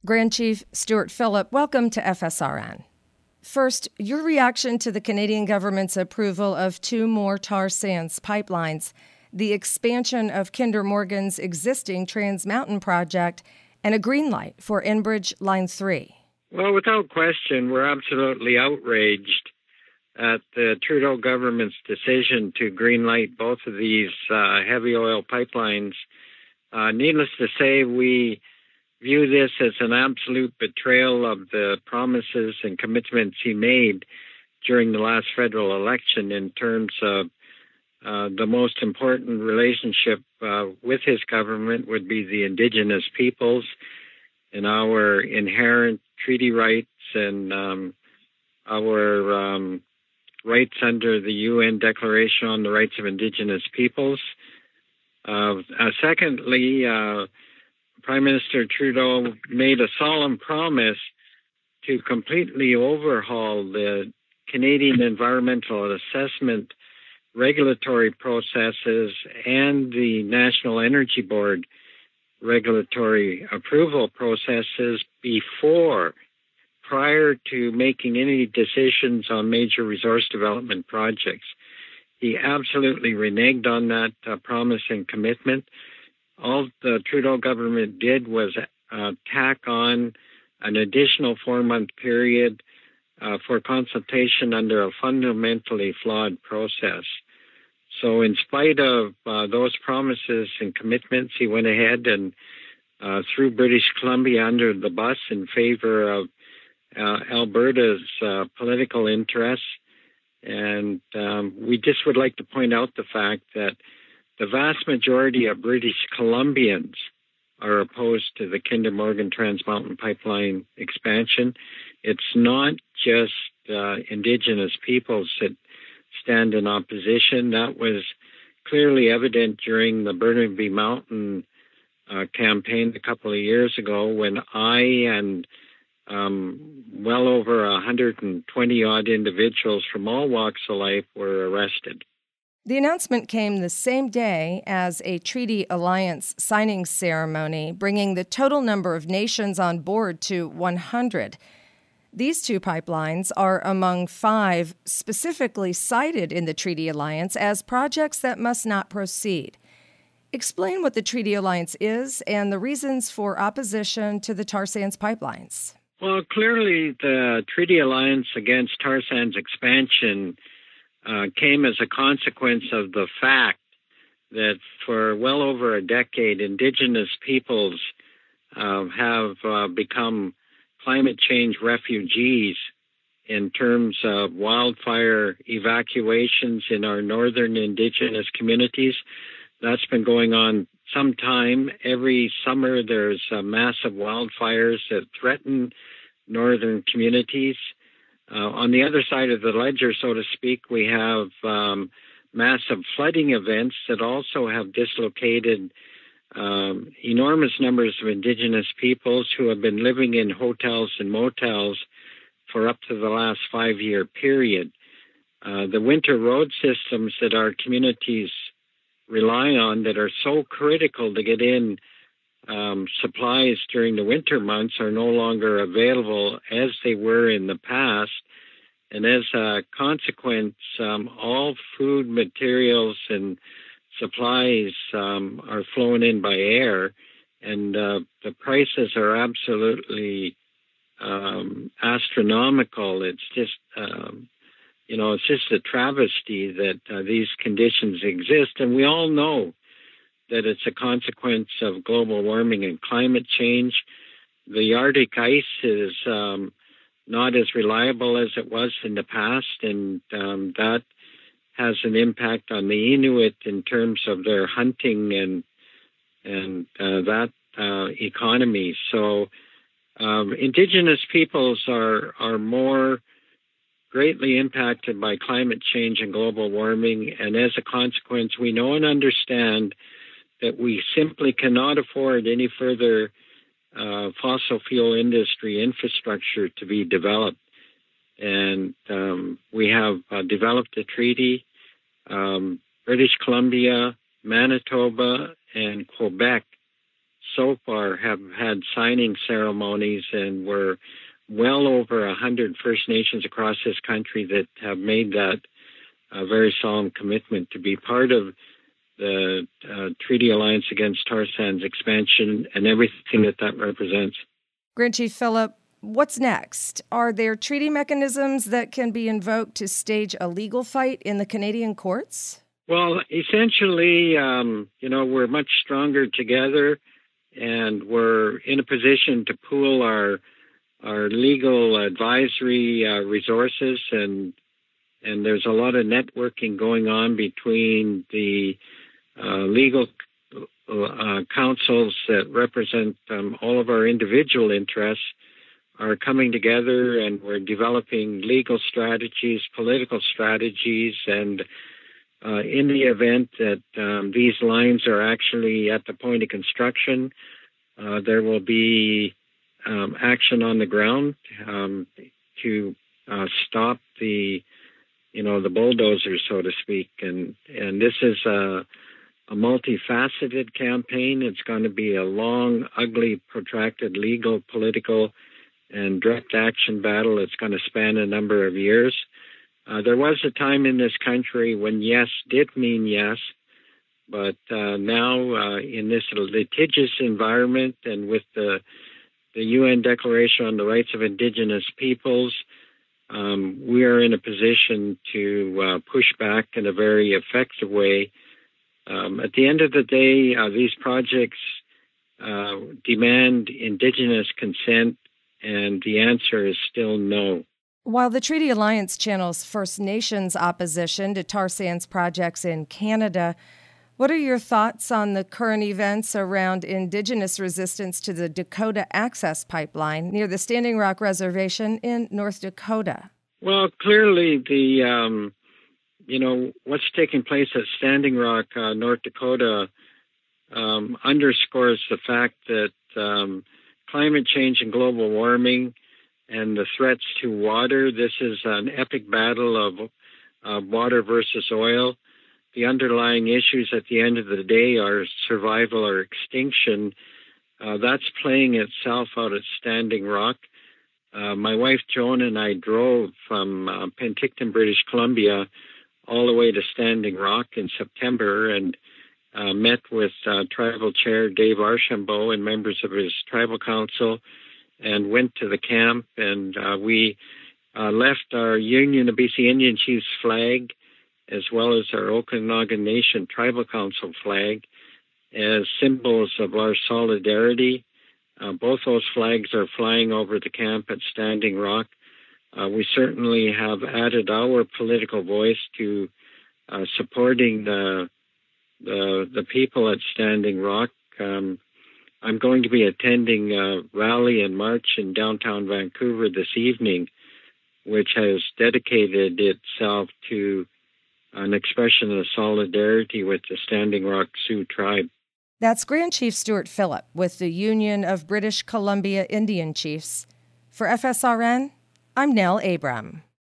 Grand Chief Stuart Phillip, welcome to FSRN. First, your reaction to the Canadian government's approval of two more tar sands pipelines, the expansion of Kinder Morgan's existing Trans Mountain project, and a green light for Enbridge Line 3. Well, without question, we're absolutely outraged at the Trudeau government's decision to greenlight both of these heavy oil pipelines. Needless to say, we view this as an absolute betrayal of the promises and commitments he made during the last federal election in terms of the most important relationship with his government would be the Indigenous peoples and our inherent treaty rights and our rights under the UN Declaration on the Rights of Indigenous Peoples. Secondly, Prime Minister Trudeau made a solemn promise to completely overhaul the Canadian environmental assessment regulatory processes and the National Energy Board regulatory approval processes prior to making any decisions on major resource development projects. He absolutely reneged on that promise and commitment. All the Trudeau government did was tack on an additional 4-month period for consultation under a fundamentally flawed process. So in spite of those promises and commitments, he went ahead and threw British Columbia under the bus in favor of Alberta's political interests. And we just would like to point out the fact that the vast majority of British Columbians are opposed to the Kinder Morgan Trans Mountain Pipeline expansion. It's not just Indigenous peoples that stand in opposition. That was clearly evident during the Burnaby Mountain campaign a couple of years ago when I and well over 120-odd individuals from all walks of life were arrested. The announcement came the same day as a Treaty Alliance signing ceremony, bringing the total number of nations on board to 100. These two pipelines are among 5 specifically cited in the Treaty Alliance as projects that must not proceed. Explain what the Treaty Alliance is and the reasons for opposition to the tar sands pipelines. Well, clearly the Treaty Alliance against tar sands expansion came as a consequence of the fact that for well over a decade, Indigenous peoples have become climate change refugees in terms of wildfire evacuations in our northern Indigenous communities. That's been going on some time. Every summer there's massive wildfires that threaten northern communities. On the other side of the ledger, so to speak, we have massive flooding events that also have dislocated enormous numbers of Indigenous peoples who have been living in hotels and motels for up to the last 5-year period. The winter road systems that our communities rely on that are so critical to get in supplies during the winter months are no longer available as they were in the past. And as a consequence, all food materials and supplies are flown in by air, and the prices are absolutely astronomical. It's just, it's just a travesty that these conditions exist. And we all know that it's a consequence of global warming and climate change. The Arctic ice is not as reliable as it was in the past, and that has an impact on the Inuit in terms of their hunting and that economy. So Indigenous peoples are more greatly impacted by climate change and global warming, and as a consequence, we know and understand that we simply cannot afford any further fossil fuel industry infrastructure to be developed. And we have developed a treaty. British Columbia, Manitoba, and Quebec so far have had signing ceremonies, and we're well over 100 First Nations across this country that have made that very solemn commitment to be part of the Treaty Alliance against tar sands expansion and everything that represents. Grand Chief Phillip, what's next? Are there treaty mechanisms that can be invoked to stage a legal fight in the Canadian courts? Well, essentially, we're much stronger together, and we're in a position to pool our legal advisory resources, and there's a lot of networking going on between the legal councils that represent all of our individual interests are coming together, and we're developing legal strategies, political strategies, and in the event that these lines are actually at the point of construction, there will be action on the ground to stop the bulldozer, so to speak. And this is a multifaceted campaign. It's going to be a long, ugly, protracted legal, political, and direct action battle. It's going to span a number of years. There was a time in this country when yes did mean yes, but now in this litigious environment and with the UN Declaration on the Rights of Indigenous Peoples, we are in a position to push back in a very effective way. At the end of the day, these projects demand Indigenous consent, and the answer is still no. While the Treaty Alliance channels First Nations opposition to tar sands projects in Canada, what are your thoughts on the current events around Indigenous resistance to the Dakota Access Pipeline near the Standing Rock Reservation in North Dakota? Well, clearly what's taking place at Standing Rock, North Dakota, underscores the fact that climate change and global warming and the threats to water, this is an epic battle of water versus oil. The underlying issues at the end of the day are survival or extinction. That's playing itself out at Standing Rock. My wife Joan and I drove from Penticton, British Columbia, all the way to Standing Rock in September, and met with Tribal Chair Dave Archambault and members of his tribal council, and went to the camp, and we left our Union of BC Indian Chiefs flag, as well as our Okanagan Nation Tribal Council flag, as symbols of our solidarity. Both those flags are flying over the camp at Standing Rock. We certainly have added our political voice to supporting the people at Standing Rock. I'm going to be attending a rally and march in downtown Vancouver this evening, which has dedicated itself to an expression of solidarity with the Standing Rock Sioux tribe. That's Grand Chief Stuart Phillip with the Union of British Columbia Indian Chiefs. For FSRN, I'm Nell Abram.